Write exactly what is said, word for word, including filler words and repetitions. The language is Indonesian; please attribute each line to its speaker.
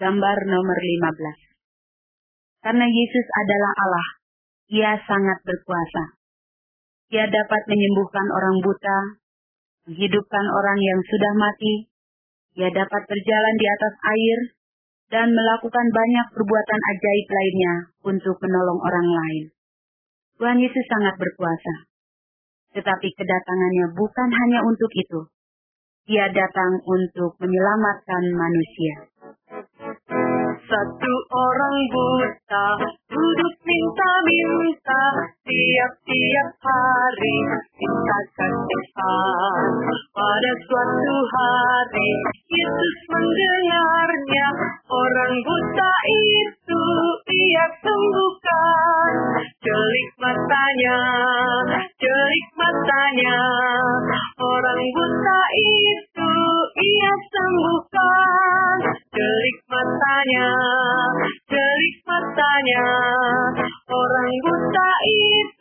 Speaker 1: Gambar nomor lima belas. Karena Yesus adalah Allah, Ia sangat berkuasa. Ia dapat menyembuhkan orang buta, menghidupkan orang yang sudah mati. Ia dapat berjalan di atas air dan melakukan banyak perbuatan ajaib lainnya untuk menolong orang lain. Tuhan Yesus sangat berkuasa. Tetapi kedatangannya bukan hanya untuk itu. Dia datang untuk menyelamatkan manusia.
Speaker 2: Satu orang buta duduk minta-minta tiap-tiap hari minta kasihan. Pada suatu hari Yesus mendengarnya, orang buta itu Ia sembuhkan. Celik matanya, celik matanya, orang buta itu Ia sembuhkan. Celik matanya, celik matanya, orang buta itu